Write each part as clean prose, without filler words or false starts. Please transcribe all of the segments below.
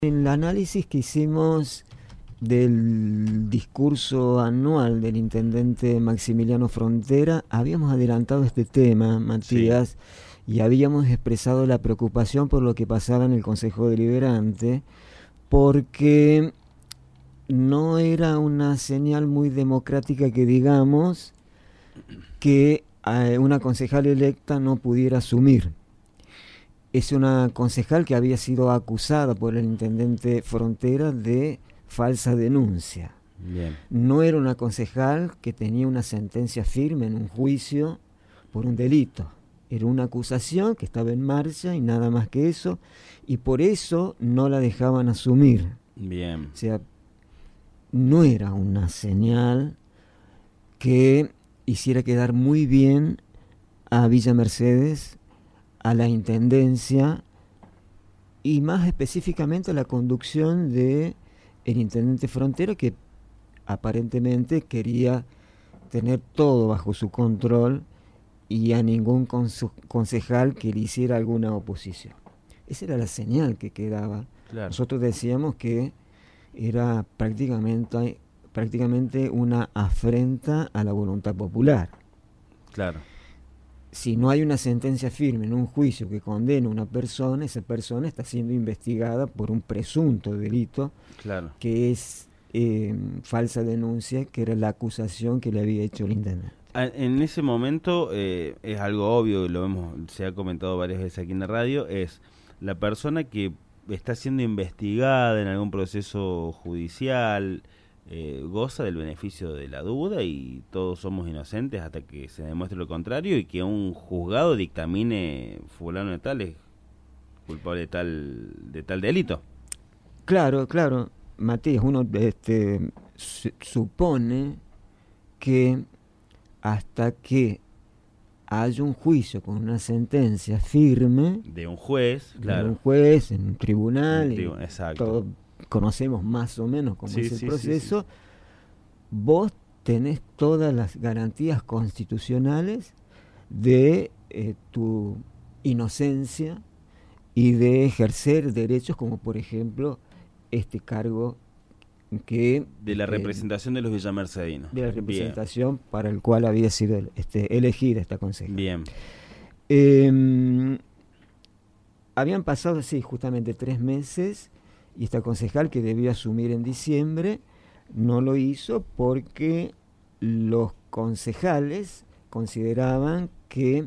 En el análisis que hicimos del discurso anual del intendente Maximiliano Frontera, habíamos adelantado este tema, Matías, y habíamos expresado la preocupación por lo que pasaba en el Consejo Deliberante, porque no era una señal muy democrática que digamos que una concejal electa no pudiera asumir. Es una concejal que había sido acusada por el intendente Frontera de falsa denuncia. Bien. No era una concejal que tenía una sentencia firme en un juicio por un delito. Era una acusación que estaba en marcha y nada más que eso, y por eso no la dejaban asumir. Bien. O sea, no era una señal que hiciera quedar muy bien a Villa Mercedes, a la intendencia y más específicamente a la conducción de el intendente Frontera, que aparentemente quería tener todo bajo su control y a ningún concejal que le hiciera alguna oposición. Esa era la señal que quedaba. Claro. Nosotros decíamos que era prácticamente una afrenta a la voluntad popular. Claro. Si no hay una sentencia firme en un juicio que condena a una persona, esa persona está siendo investigada por un presunto delito, Claro. que es falsa denuncia, que era la acusación que le había hecho el intendente. En ese momento es algo obvio, lo vemos, se ha comentado varias veces aquí en la radio, es la persona que está siendo investigada en algún proceso judicial, goza del beneficio de la duda y todos somos inocentes hasta que se demuestre lo contrario y que un juzgado dictamine fulano de tal es culpable de tal delito. Claro, Matías, uno supone que hasta que haya un juicio con una sentencia firme De un juez, claro. de un juez, en un tribunal, Exacto. todos conocemos más o menos cómo es el proceso, Sí. vos tenés todas las garantías constitucionales de tu inocencia y de ejercer derechos como por ejemplo este cargo que de la representación de los villamercedinos. De la representación Bien. Para el cual había sido elegida esta concejal. Bien. Habían pasado, sí, justamente 3 meses y esta concejal que debía asumir en diciembre no lo hizo porque los concejales consideraban que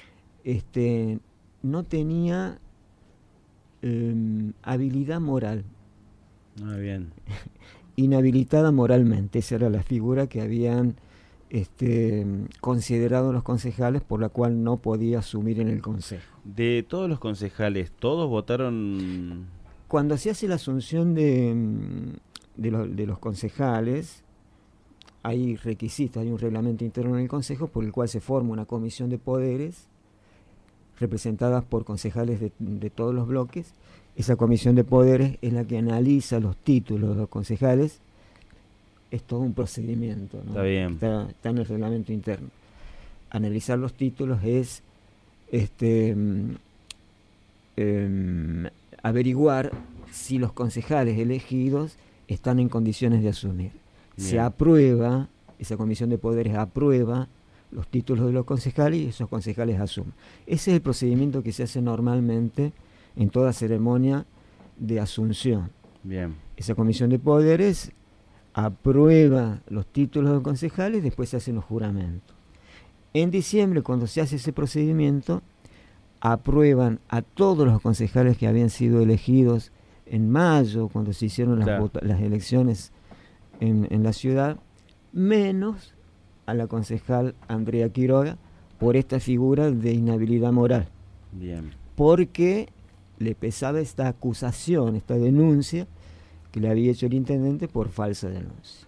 no tenía habilidad moral. Ah, bien. Inhabilitada moralmente, esa era la figura que habían considerado los concejales por la cual no podía asumir en el consejo. De todos los concejales, ¿todos votaron? Cuando se hace la asunción de los concejales, hay requisitos, hay un reglamento interno en el consejo por el cual se forma una comisión de poderes representadas por concejales de todos los bloques. Esa comisión de poderes es la que analiza los títulos de los concejales. Es todo un procedimiento, ¿no? Está bien. Está en el reglamento interno. Analizar los títulos es averiguar si los concejales elegidos están en condiciones de asumir. Bien. Se aprueba, esa comisión de poderes aprueba los títulos de los concejales y esos concejales asumen. Ese es el procedimiento que se hace normalmente en toda ceremonia de asunción. Bien. Esa comisión de poderes aprueba los títulos de los concejales, después se hacen los juramentos. En diciembre, cuando se hace ese procedimiento, aprueban a todos los concejales que habían sido elegidos en mayo, cuando se hicieron las elecciones en la ciudad, menos a la concejal Andrea Quiroga por esta figura de inhabilidad moral. Bien. Porque le pesaba esta acusación, esta denuncia que le había hecho el intendente por falsa denuncia.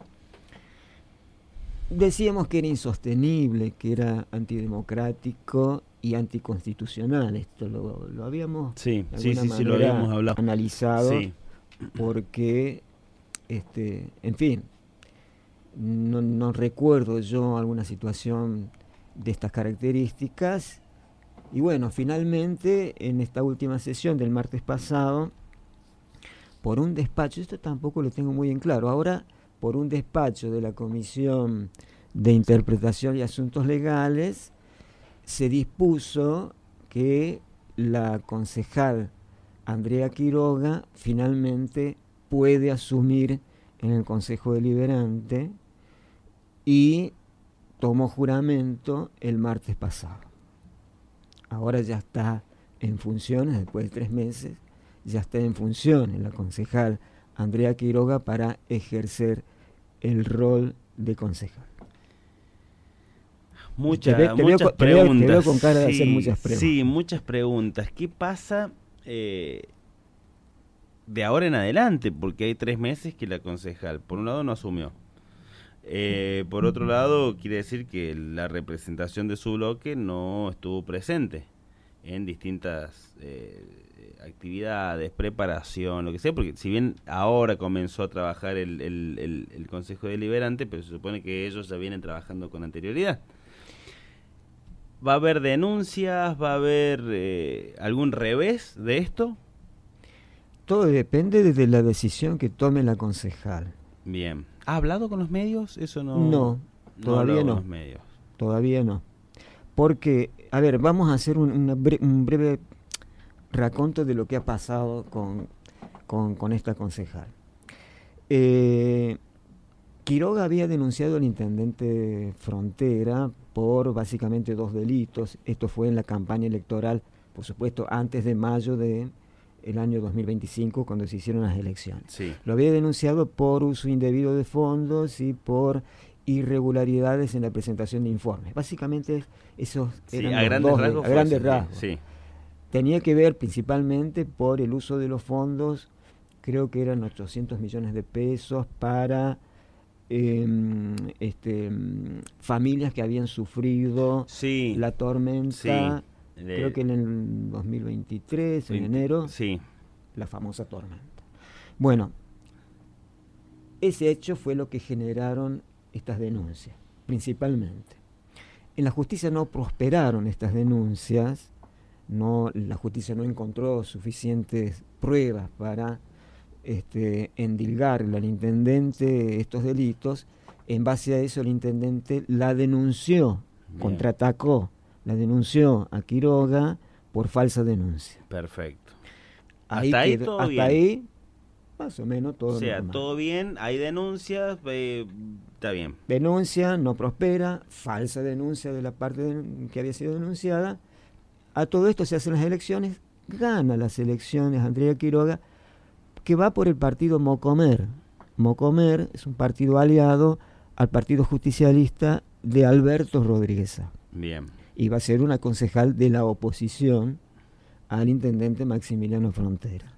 Decíamos que era insostenible, que era antidemocrático y anticonstitucional. Esto lo habíamos lo habíamos hablado. Analizado, porque en fin, no recuerdo yo alguna situación de estas características. Y bueno, finalmente en esta última sesión del martes pasado por un despacho, esto tampoco lo tengo muy en claro, ahora por un despacho de la Comisión de Interpretación y Asuntos Legales, se dispuso que la concejal Andrea Quiroga finalmente puede asumir en el Consejo Deliberante y tomó juramento el martes pasado. Ahora ya está en funciones, después de 3 meses, ya está en funciones la concejal Andrea Quiroga para ejercer el rol de concejal. Muchas preguntas. Te veo con cara de hacer muchas preguntas. Sí, muchas preguntas. ¿Qué pasa de ahora en adelante? Porque hay 3 meses que la concejal, por un lado, no asumió. Por otro lado, quiere decir que la representación de su bloque no estuvo presente en distintas actividades, preparación, lo que sea, porque si bien ahora comenzó a trabajar el Consejo Deliberante, pero se supone que ellos ya vienen trabajando con anterioridad. ¿Va a haber denuncias? ¿Va a haber algún revés de esto? Todo depende de la decisión que tome la concejal. Bien. ¿Ha hablado con los medios? Eso No, todavía no. Con los medios. Todavía no. Porque, a ver, vamos a hacer un breve raconto de lo que ha pasado con esta concejal. Quiroga había denunciado al intendente Frontera por básicamente 2 delitos. Esto fue en la campaña electoral, por supuesto, antes de mayo del año 2025, cuando se hicieron las elecciones. Sí. Lo había denunciado por uso indebido de fondos y por irregularidades en la presentación de informes. Básicamente esos eran a grandes rasgos. Sí. Tenía que ver principalmente por el uso de los fondos, creo que eran 800 millones de pesos para familias que habían sufrido la tormenta, creo que en el 2023, en enero, la famosa tormenta. Bueno, ese hecho fue lo que generaron estas denuncias, principalmente. En la justicia no prosperaron estas denuncias, la justicia no encontró suficientes pruebas para endilgarle al intendente estos delitos. En base a eso el intendente la denunció, contraatacó, la denunció a Quiroga por falsa denuncia. Perfecto. Hasta ahí más o menos todo normal. O sea, todo bien, hay denuncias, está bien. Denuncia, no prospera, falsa denuncia de la parte que había sido denunciada. A todo esto se hacen las elecciones, gana las elecciones Andrea Quiroga, que va por el partido Mocomer. Mocomer es un partido aliado al Partido Justicialista de Alberto Rodríguez. Bien. Y va a ser una concejal de la oposición al intendente Maximiliano Frontera.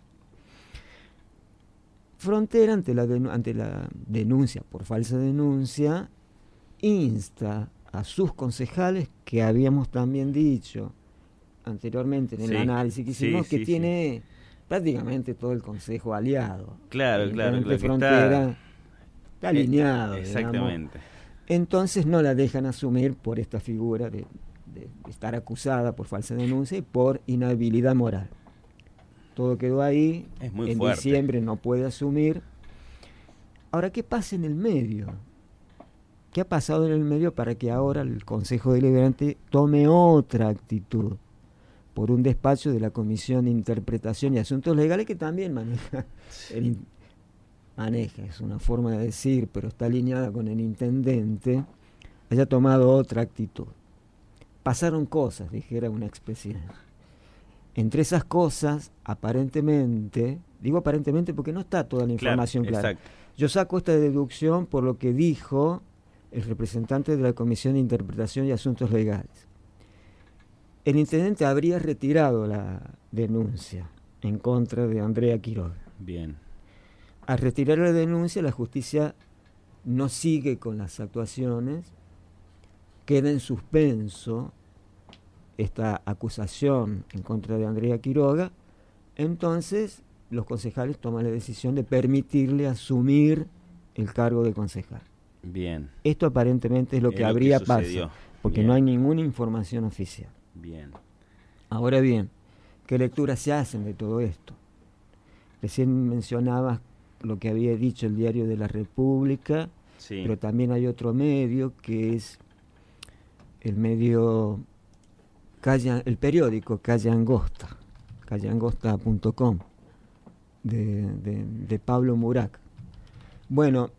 Frontera, ante la denuncia por falsa denuncia, insta a sus concejales, que habíamos también dicho anteriormente en el análisis que hicimos, que tiene prácticamente todo el consejo aliado. Claro, Frontera está alineado. Exactamente. Digamos. Entonces no la dejan asumir por esta figura de estar acusada por falsa denuncia y por inhabilidad moral. Todo quedó ahí. Es muy en fuerte. Diciembre no puede asumir. Ahora, ¿qué pasa en el medio? ¿Qué ha pasado en el medio para que ahora el Consejo Deliberante tome otra actitud? Por un despacho de la Comisión de Interpretación y Asuntos Legales, que también maneja, es una forma de decir, pero está alineada con el intendente, haya tomado otra actitud. Pasaron cosas, dijera una expresión. Entre esas cosas, aparentemente, digo aparentemente porque no está toda la información clara. Exacto. Yo saco esta deducción por lo que dijo el representante de la Comisión de Interpretación y Asuntos Legales. El intendente habría retirado la denuncia en contra de Andrea Quiroga. Bien. Al retirar la denuncia, la justicia no sigue con las actuaciones, queda en suspenso esta acusación en contra de Andrea Quiroga. Entonces los concejales toman la decisión de permitirle asumir el cargo de concejal. Bien. Esto aparentemente es lo que habría pasado, porque no hay ninguna información oficial. Bien. Ahora bien, ¿qué lecturas se hacen de todo esto? Recién mencionabas lo que había dicho el Diario de la República, Sí. pero también hay otro medio que es el medio el periódico Calle Angosta, calleangosta.com, de Pablo Murac. Bueno,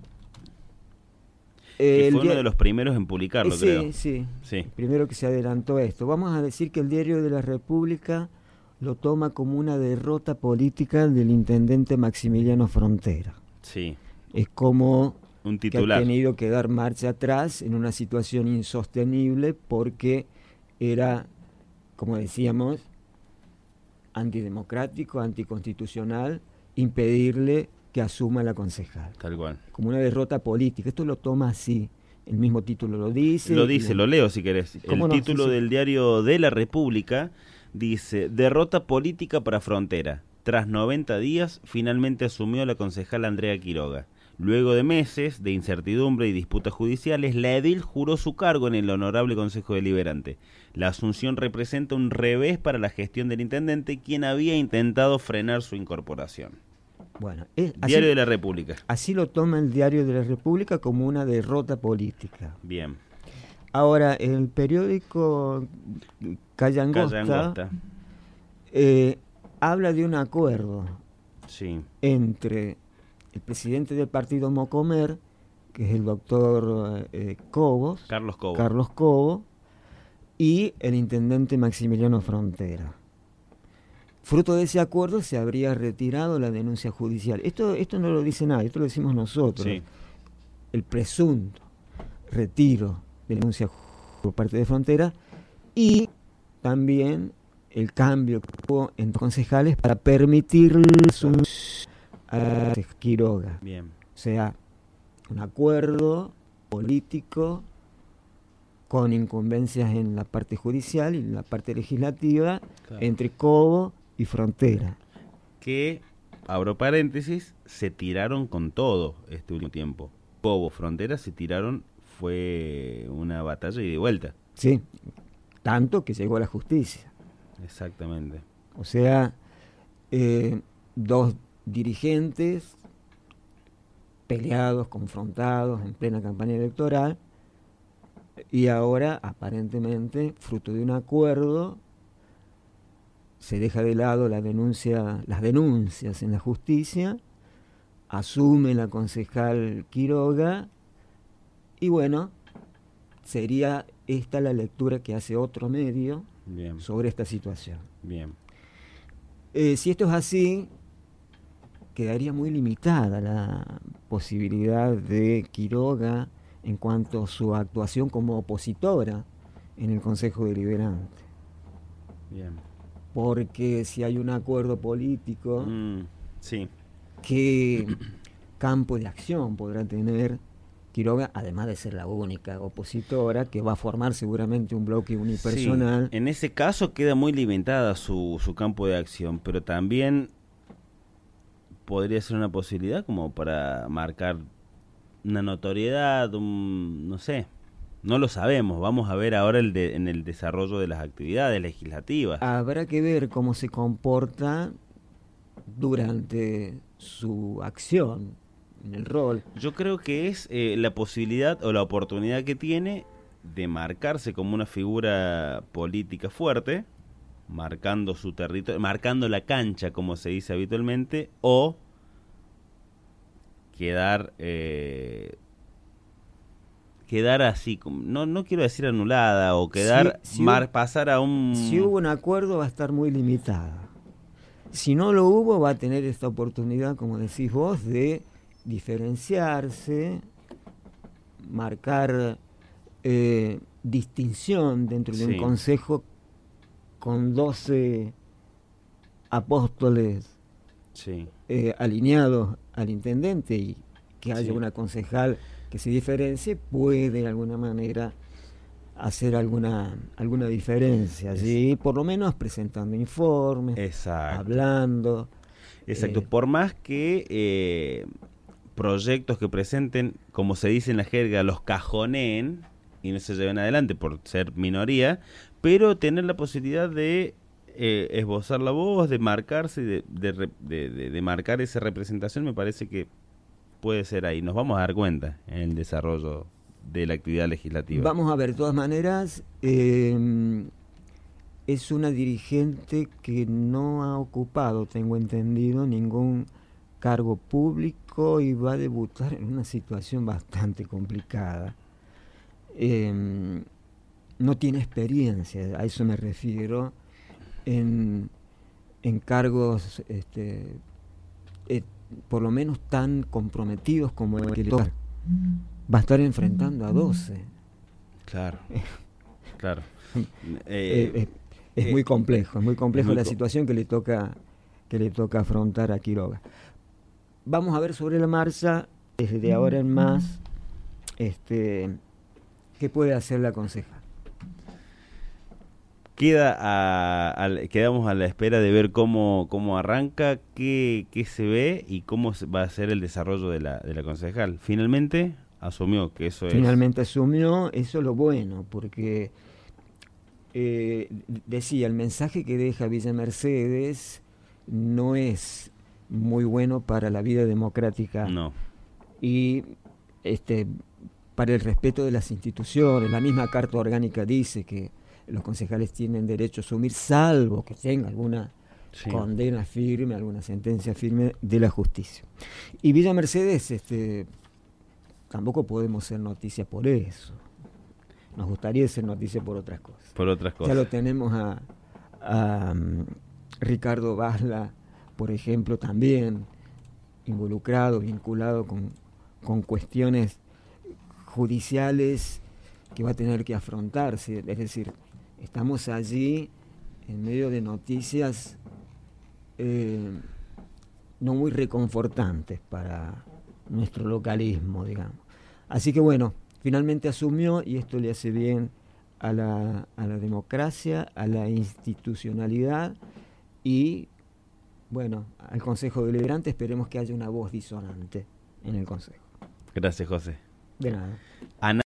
Que fue uno de los primeros en publicarlo, sí, creo. Sí, Sí. primero que se adelantó esto. Vamos a decir que el Diario de la República lo toma como una derrota política del intendente Maximiliano Frontera. Sí. Es como Un que titular. ha tenido que dar marcha atrás en una situación insostenible porque era, como decíamos, antidemocrático, anticonstitucional, impedirle que asuma la concejal. Tal cual. Como una derrota política. Esto lo toma así. El mismo título lo dice. Lo leo si querés. El no? título Sí, sí. del Diario de la República dice: derrota política para Frontera. Tras 90 días, finalmente asumió la concejal Andrea Quiroga. Luego de meses de incertidumbre y disputas judiciales, la edil juró su cargo en el Honorable Consejo Deliberante. La asunción representa un revés para la gestión del intendente, quien había intentado frenar su incorporación. Bueno, Diario de la República. Así lo toma el Diario de la República como una derrota política. Bien. Ahora, el periódico Calle Angosta habla de un acuerdo Sí. entre el presidente del partido Mocomer, que es el doctor Carlos Cobo. Carlos Cobo, y el intendente Maximiliano Frontera. Fruto de ese acuerdo se habría retirado la denuncia judicial. Esto no lo dice nadie, esto lo decimos nosotros. Sí. El presunto retiro de la denuncia por parte de Frontera y también el cambio que hubo en concejales para permitirles a Quiroga. Bien. O sea, un acuerdo político con incumbencias en la parte judicial y en la parte legislativa, Claro. entre Cobo y Frontera. Que, abro paréntesis, se tiraron con todo este último tiempo. Cobo, Frontera se tiraron, fue una batalla y de vuelta. Sí, tanto que llegó a la justicia. Exactamente. O sea, dos dirigentes peleados, confrontados en plena campaña electoral, y ahora, aparentemente, fruto de un acuerdo, se deja de lado las denuncias en la justicia, asume la concejal Quiroga, y bueno, sería esta la lectura que hace otro medio Bien. sobre esta situación. Bien. Si esto es así, quedaría muy limitada la posibilidad de Quiroga en cuanto a su actuación como opositora en el Consejo Deliberante. Bien. Porque si hay un acuerdo político, Sí. ¿qué campo de acción podrá tener Quiroga, además de ser la única opositora, que va a formar seguramente un bloque unipersonal? Sí. En ese caso queda muy limitada su campo de acción, pero también podría ser una posibilidad como para marcar una notoriedad, no sé, no lo sabemos. Vamos a ver ahora en el desarrollo de las actividades legislativas. Habrá que ver cómo se comporta durante su acción en el rol. Yo creo que es la posibilidad o la oportunidad que tiene de marcarse como una figura política fuerte, marcando su territorio, marcando la cancha, como se dice habitualmente, o quedar así, no quiero decir anulada, o quedar pasar a un... Si hubo un acuerdo va a estar muy limitada. Si no lo hubo, va a tener esta oportunidad, como decís vos, de diferenciarse, marcar distinción dentro de un consejo con 12 apóstoles alineados al intendente, y que haya una concejal que se diferencie, puede de alguna manera hacer alguna diferencia allí, por lo menos presentando informes, Exacto. hablando. Exacto, por más que proyectos que presenten, como se dice en la jerga, los cajoneen y no se lleven adelante por ser minoría, pero tener la posibilidad de esbozar la voz, de marcarse, de marcar esa representación, me parece que puede ser ahí. Nos vamos a dar cuenta en el desarrollo de la actividad legislativa. Vamos a ver, de todas maneras, es una dirigente que no ha ocupado, tengo entendido, ningún cargo público y va a debutar en una situación bastante complicada. No tiene experiencia, a eso me refiero, en cargos por lo menos tan comprometidos como el que le toca. Va a estar enfrentando a 12. Claro, claro. Es muy complejo, la situación que le toca afrontar a Quiroga. Vamos a ver sobre la marcha, desde ahora en más, qué puede hacer la concejal. Quedamos a la espera de ver cómo arranca, qué se ve y cómo va a ser el desarrollo de la concejal. Finalmente asumió que eso asumió, eso es lo bueno, porque decía, el mensaje que deja Villa Mercedes no es muy bueno para la vida democrática. No. Y para el respeto de las instituciones. La misma Carta Orgánica dice que los concejales tienen derecho a asumir, salvo que tenga alguna condena firme, alguna sentencia firme de la justicia. Y Villa Mercedes, tampoco podemos ser noticia por eso. Nos gustaría ser noticia por otras cosas. Ya lo tenemos a Ricardo Basla, por ejemplo, también involucrado, vinculado con cuestiones judiciales que va a tener que afrontarse. Es decir, estamos allí en medio de noticias no muy reconfortantes para nuestro localismo, digamos. Así que bueno, finalmente asumió, y esto le hace bien a la democracia, a la institucionalidad y, bueno, al Consejo Deliberante. Esperemos que haya una voz disonante en el Consejo. Gracias, José. De nada.